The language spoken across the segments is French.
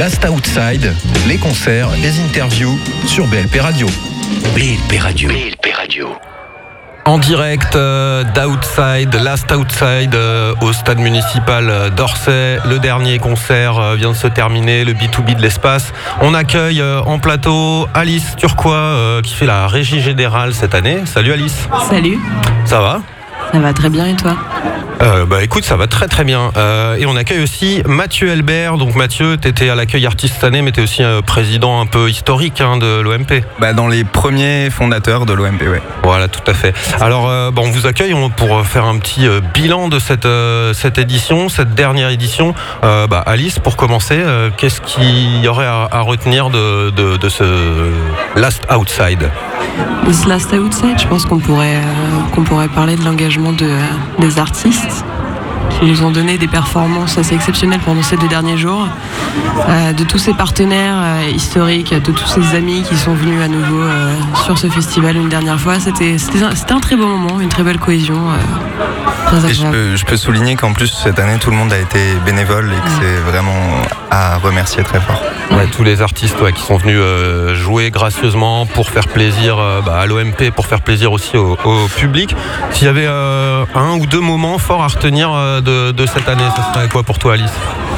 Last Outside, les concerts, les interviews sur BLP Radio. BLP Radio. BLP Radio. En direct d'Outside, Last Outside au stade municipal d'Orsay. Le dernier concert vient de se terminer, le B2B de l'espace. On accueille en plateau Alice Turquois qui fait la régie générale cette année. Salut Alice. Salut. Ça va ? Ça va très bien et toi ? Écoute, ça va très très bien. Et on accueille aussi Mathieu Elbert. Donc Mathieu, t'étais à l'accueil artiste cette année, mais t'es aussi président un peu historique de l'OMP. Dans les premiers fondateurs de l'OMP, ouais. Voilà, tout à fait. Alors, on vous accueille pour faire un petit bilan de cette édition, cette dernière édition. Alice, pour commencer, qu'est-ce qu'il y aurait à retenir de ce Last Outside ? Ce Last Outside, je pense qu'on pourrait parler de l'engagement des artistes qui nous ont donné des performances assez exceptionnelles pendant ces 2 derniers jours, de tous ces partenaires historiques, de tous ces amis qui sont venus à nouveau sur ce festival une dernière fois. C'était un très beau moment, une très belle cohésion. Et je peux souligner qu'en plus cette année tout le monde a été bénévole et que c'est vraiment à remercier très fort. Ouais, tous les artistes qui sont venus jouer gracieusement pour faire plaisir à l'OMP, pour faire plaisir aussi au public. S'il y avait 1 ou 2 moments forts à retenir de cette année, ça serait quoi pour toi Alice ?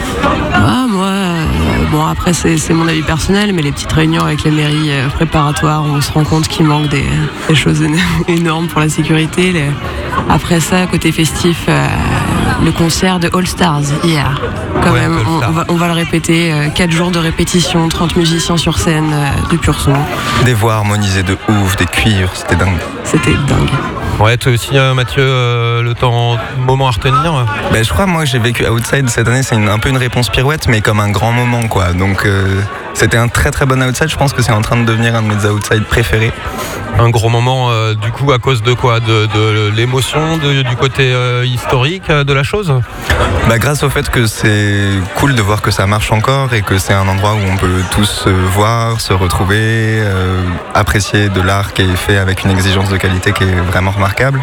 Moi, après c'est mon avis personnel, mais les petites réunions avec les mairies préparatoires, on se rend compte qu'il manque des choses énormes pour la sécurité. Après ça, côté festif, le concert de All Stars hier. Quand même, on va le répéter, 4 jours de répétition, 30 musiciens sur scène, de pur son. Des voix harmonisées de ouf, des cuivres, c'était dingue. C'était dingue. Ouais, toi aussi Mathieu, le moment à retenir ? Je crois moi que j'ai vécu Outside cette année, c'est un peu une réponse pirouette, mais comme un grand moment quoi. Donc c'était un très très bon Outside, je pense que c'est en train de devenir un de mes Outside préférés. Un gros moment du coup à cause de quoi ? De l'émotion, du côté historique de la chose ? Grâce au fait que c'est cool de voir que ça marche encore et que c'est un endroit où on peut tous se voir, se retrouver, apprécier de l'art qui est fait avec une exigence de qualité qui est vraiment remarquable.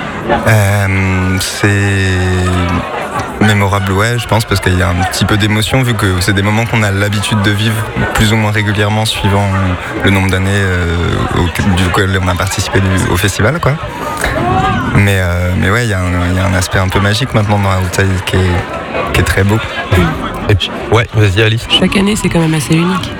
C'est mémorable, ouais, je pense, parce qu'il y a un petit peu d'émotion vu que c'est des moments qu'on a l'habitude de vivre plus ou moins régulièrement suivant le nombre d'années duquel on a participé au festival, quoi. Mais ouais, il y a un aspect un peu magique maintenant dans Outside qui est très beau. Et puis, ouais, vas-y Alice. Chaque année, c'est quand même assez unique.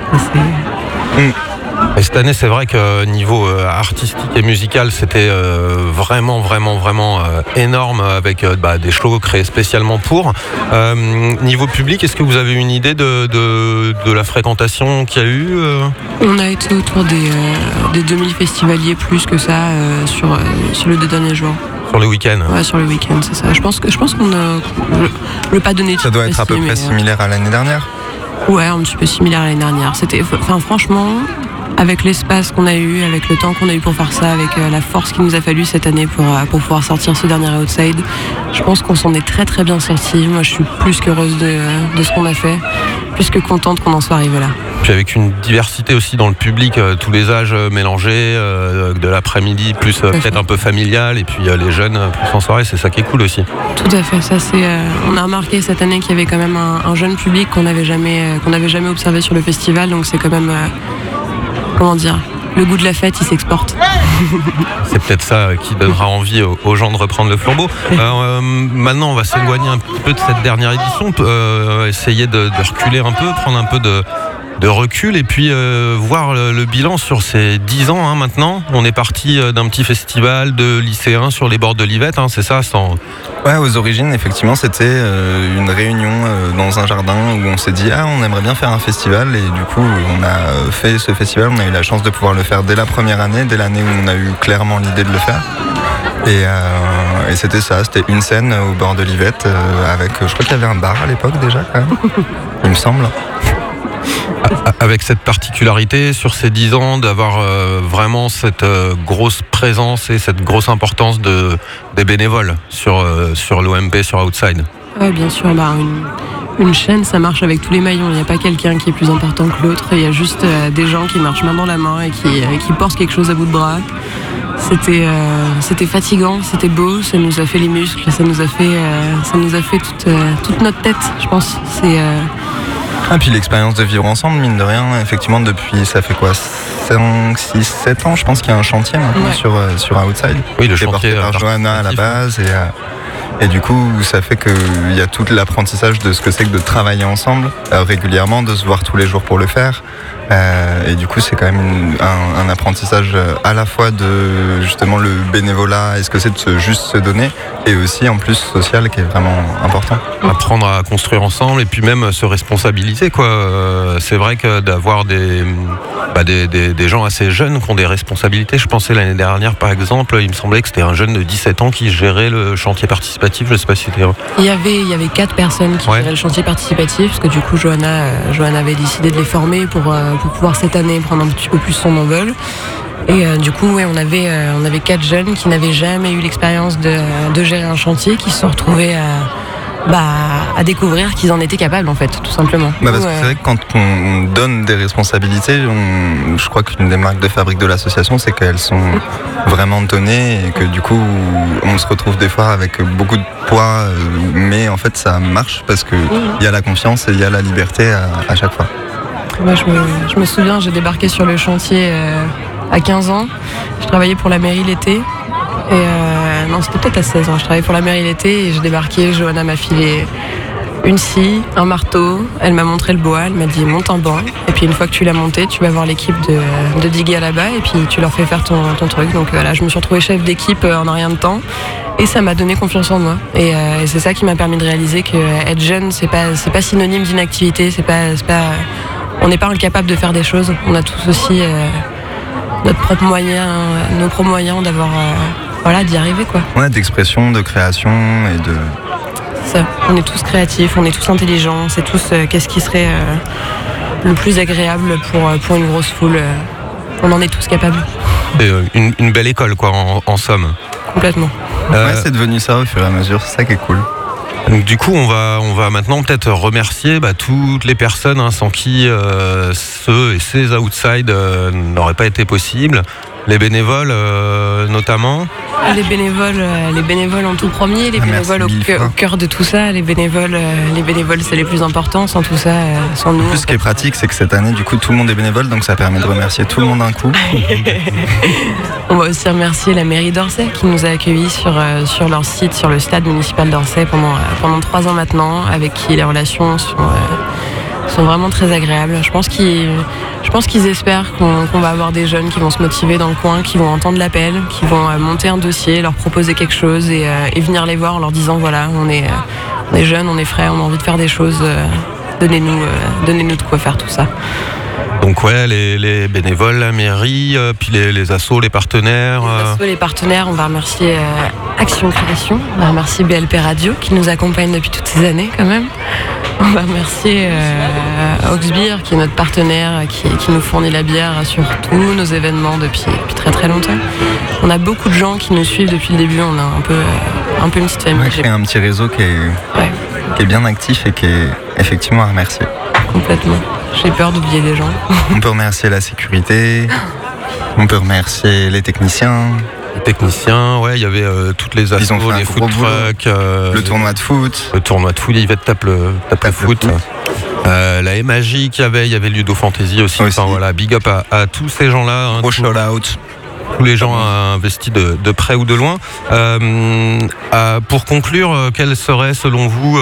Et cette année, c'est vrai que niveau artistique et musical, c'était vraiment énorme avec des shows créés spécialement pour. Niveau public, est-ce que vous avez une idée de la fréquentation qu'il y a eu On a été autour des 2000 festivaliers, plus que ça, sur les 2 derniers jours. Sur le week-end. Ouais, sur le week-end, c'est ça. Je pense qu'on a... Je veux pas donner de ça doit être à peu près similaire à l'année dernière. Ouais, un petit peu similaire à l'année dernière. Franchement, avec l'espace qu'on a eu, avec le temps qu'on a eu pour faire ça, avec la force qu'il nous a fallu cette année pour pouvoir sortir ce dernier Outside, je pense qu'on s'en est très très bien sorti. Moi, je suis plus qu'heureuse de ce qu'on a fait, plus que contente qu'on en soit arrivé là. Puis avec une diversité aussi dans le public, tous les âges mélangés, de l'après-midi plus peut-être un peu familial, et puis les jeunes plus en soirée, c'est ça qui est cool aussi. Tout à fait, ça on a remarqué cette année qu'il y avait quand même un jeune public qu'on n'avait jamais observé sur le festival, donc c'est quand même, le goût de la fête, il s'exporte. C'est peut-être ça qui donnera envie aux gens de reprendre le flambeau. Maintenant, on va s'éloigner un petit peu de cette dernière édition, essayer de reculer un peu, prendre un peu de recul et puis voir le bilan sur ces 10 ans maintenant. On est parti d'un petit festival de lycéens sur les bords de l'Yvette, c'est ça Ouais, aux origines, effectivement, c'était une réunion dans un jardin où on s'est dit on aimerait bien faire un festival, et du coup on a fait ce festival. On a eu la chance de pouvoir le faire dès la première année, dès l'année où on a eu clairement l'idée de le faire. Et c'était ça, c'était une scène au bord de l'Yvette avec, je crois qu'il y avait un bar à l'époque déjà quand même, il me semble. Avec cette particularité sur ces 10 ans d'avoir vraiment cette grosse présence et cette grosse importance des bénévoles sur l'OMP, sur Outside. Oui, bien sûr. Une chaîne, ça marche avec tous les maillons. Il n'y a pas quelqu'un qui est plus important que l'autre. Il y a juste des gens qui marchent main dans la main et qui portent quelque chose à bout de bras. C'était fatigant, c'était beau, ça nous a fait les muscles, ça nous a fait toute notre tête, je pense. Et puis l'expérience de vivre ensemble, mine de rien, effectivement, depuis, ça fait quoi, 5, 6, 7 ans, je pense qu'il y a un chantier maintenant sur Outside. Oui, le qui est chantier porté par Johanna à la base. Et du coup, ça fait qu'il y a tout l'apprentissage de ce que c'est que de travailler ensemble régulièrement, de se voir tous les jours pour le faire. Et du coup, c'est quand même un apprentissage à la fois de justement le bénévolat et ce que c'est de juste se donner, et aussi en plus social, qui est vraiment important. Apprendre à construire ensemble et puis même se responsabiliser, quoi. C'est vrai que d'avoir des gens assez jeunes qui ont des responsabilités. Je pensais l'année dernière, par exemple, il me semblait que c'était un jeune de 17 ans qui gérait le chantier participatif. Je sais pas si c'était... Il y avait 4 personnes qui géraient le chantier participatif, parce que du coup Johanna avait décidé de les former pour pouvoir cette année prendre un petit peu plus son envol. Et du coup, on avait 4 jeunes qui n'avaient jamais eu l'expérience de gérer un chantier, qui se sont retrouvés à découvrir qu'ils en étaient capables, en fait, tout simplement. Parce que c'est vrai que quand on donne des responsabilités, je crois qu'une des marques de fabrique de l'association, c'est qu'elles sont vraiment données, et que du coup, on se retrouve des fois avec beaucoup de poids, mais en fait, ça marche parce qu'il y a la confiance et il y a la liberté à chaque fois. Moi, je me souviens, j'ai débarqué sur le chantier à 15 ans. Je travaillais pour la mairie l'été. Et non, c'était peut-être à 16 ans. Je travaillais pour la mairie l'été et j'ai débarqué. Johanna m'a filé une scie, un marteau. Elle m'a montré le bois. Elle m'a dit monte un banc. Et puis une fois que tu l'as monté, tu vas voir l'équipe de diguer là-bas et puis tu leur fais faire ton truc. Donc là, je me suis retrouvée chef d'équipe en un rien de temps. Et ça m'a donné confiance en moi. Et c'est ça qui m'a permis de réaliser que être jeune, c'est pas synonyme d'inactivité. On n'est pas incapable de faire des choses. On a tous aussi nos propres moyens d'avoir, d'y arriver, quoi. Ouais, d'expression, de création et de... Ça. On est tous créatifs, on est tous intelligents. On sait tous qu'est-ce qui serait le plus agréable pour une grosse foule. On en est tous capables. Et une belle école, quoi, en somme. Complètement. C'est devenu ça au fur et à mesure. C'est ça qui est cool. Donc du coup, on va maintenant peut-être remercier toutes les personnes sans qui ceux et ces Outside n'auraient pas été possibles. Les bénévoles notamment. Les bénévoles en tout premier, les bénévoles au cœur de tout ça. Les bénévoles, c'est les plus importants. Sans tout ça, sans nous. En plus, ce qui est pratique, c'est que cette année, du coup, tout le monde est bénévole, donc ça permet de remercier tout le monde d'un coup. On va aussi remercier la mairie d'Orsay qui nous a accueillis sur leur site, sur le stade municipal d'Orsay pendant 3 ans maintenant, avec qui les relations sont vraiment très agréables. Je pense qu'ils espèrent qu'on va avoir des jeunes qui vont se motiver dans le coin, qui vont entendre l'appel, qui vont monter un dossier, leur proposer quelque chose et venir les voir en leur disant voilà, on est jeunes, on est frais, on a envie de faire des choses, donnez-nous de quoi faire tout ça. Donc les bénévoles, la mairie, puis les assos, les partenaires. Les partenaires, on va remercier Action Création, on va remercier BLP Radio qui nous accompagne depuis toutes ces années quand même. On va remercier Oxbeer qui est notre partenaire, qui nous fournit la bière sur tous nos événements depuis très très longtemps. On a beaucoup de gens qui nous suivent depuis le début, on a un peu une petite famille. On a créé un petit réseau qui est bien actif et qui est effectivement à remercier. Complètement. J'ai peur d'oublier des gens. On peut remercier la sécurité, on peut remercier les techniciens. Les techniciens, il y avait toutes les assos, les food trucks, le tournoi de foot. Le tournoi de foot, Yvette tape le foot. La MAJ qu'il y avait Ludo Fantasy aussi. Enfin, voilà, big up à tous ces gens-là. Gros shout out. Tous les gens investis de près ou de loin. Pour conclure, quel serait selon vous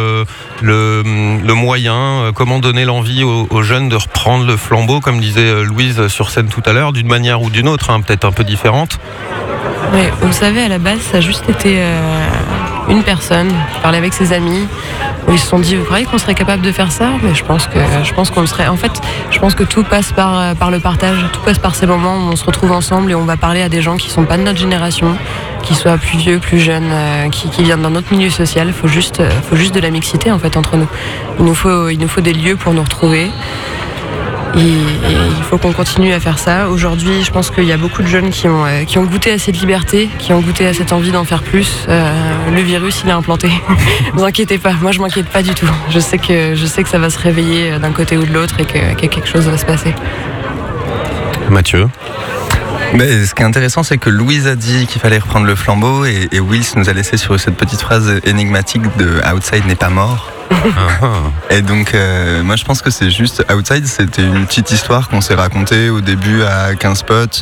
le moyen, comment donner l'envie aux jeunes de reprendre le flambeau, comme disait Louise sur scène tout à l'heure, d'une manière ou d'une autre, peut-être un peu différente? Oui, vous savez, à la base, ça a juste été une personne qui parlait avec ses amis, où ils se sont dit, vous croyez qu'on serait capable de faire ça? Mais je pense qu'on le serait. En fait, je pense que tout passe par le partage, tout passe par ces moments où on se retrouve ensemble et on va parler à des gens qui sont pas de notre génération, qui soient plus vieux, plus jeunes, qui viennent d'un autre milieu social. Il faut juste de la mixité en fait entre nous. Il nous faut des lieux pour nous retrouver. Et il faut qu'on continue à faire ça. Aujourd'hui, je pense qu'il y a beaucoup de jeunes qui ont goûté à cette liberté, qui ont goûté à cette envie d'en faire plus. Le virus, il est implanté. Ne vous inquiétez pas, moi je m'inquiète pas du tout. Je sais que ça va se réveiller d'un côté ou de l'autre et que quelque chose va se passer. Mathieu? Mais ce qui est intéressant, c'est que Louise a dit qu'il fallait reprendre le flambeau et Wills nous a laissé sur cette petite phrase énigmatique de Outside n'est pas mort. Et donc, moi je pense que c'est juste Outside, c'était une petite histoire qu'on s'est racontée au début à 15 potes,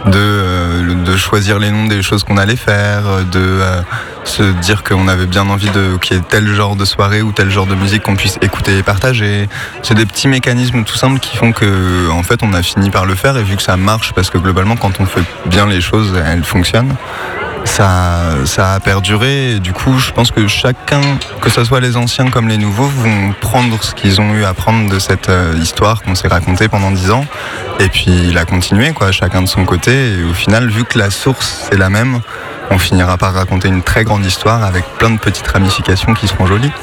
de choisir les noms des choses qu'on allait faire, de se dire qu'on avait bien envie qu'il y ait tel genre de soirée ou tel genre de musique qu'on puisse écouter et partager. C'est des petits mécanismes tout simples qui font que, en fait, on a fini par le faire, et vu que ça marche, parce que globalement, quand on fait bien les choses, elles fonctionnent. Ça a perduré, et du coup je pense que chacun, que ce soit les anciens comme les nouveaux, vont prendre ce qu'ils ont eu à prendre de cette histoire qu'on s'est racontée pendant 10 ans, et puis la continuer, quoi, chacun de son côté, et au final, vu que la source c'est la même, on finira par raconter une très grande histoire avec plein de petites ramifications qui seront jolies.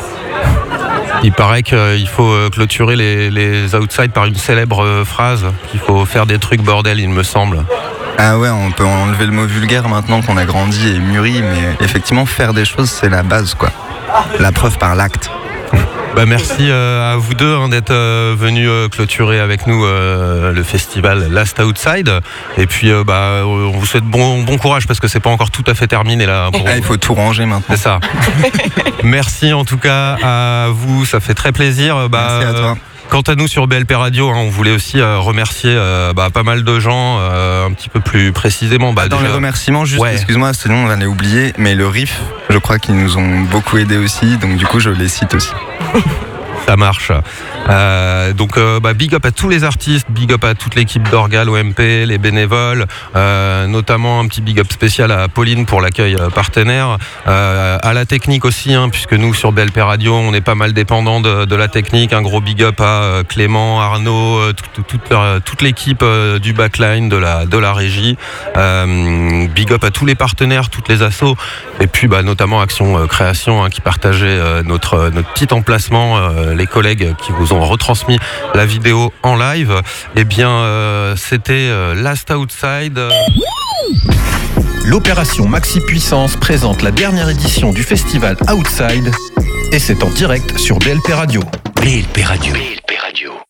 Il paraît qu'il faut clôturer les Outside par une célèbre phrase, qu'il faut faire des trucs bordel, il me semble. Ah ouais, on peut enlever le mot vulgaire maintenant qu'on a grandi et mûri, mais effectivement, faire des choses, c'est la base, quoi. La preuve par l'acte. Merci à vous deux d'être venus clôturer avec nous le festival Last Outside. Et puis on vous souhaite bon courage, parce que c'est pas encore tout à fait terminé là. Il faut tout ranger maintenant. C'est ça. Merci en tout cas à vous, ça fait très plaisir. Merci à toi. Quant à nous sur BLP Radio, on voulait aussi remercier pas mal de gens, un petit peu plus précisément. Dans les remerciements, juste, excuse-moi, sinon on allait oublier, mais le riff, je crois qu'ils nous ont beaucoup aidés aussi, donc du coup je les cite aussi. Ça marche. Donc big up à tous les artistes, big up à toute l'équipe d'Orgal, OMP, les bénévoles, notamment un petit big up spécial à Pauline pour l'accueil partenaire, à la technique aussi, puisque nous sur BLP Radio on est pas mal dépendant de la technique. Un gros big up à Clément, Arnaud, toute l'équipe du backline, de la régie. Big up à tous les partenaires, toutes les assos, et puis notamment Action Création qui partageait notre petit emplacement, les collègues qui vous ont retransmis la vidéo en live. Eh bien, c'était Last Outside. L'opération Maxi Puissance présente la dernière édition du festival Outside, et c'est en direct sur BLP Radio. BLP Radio. BLP Radio.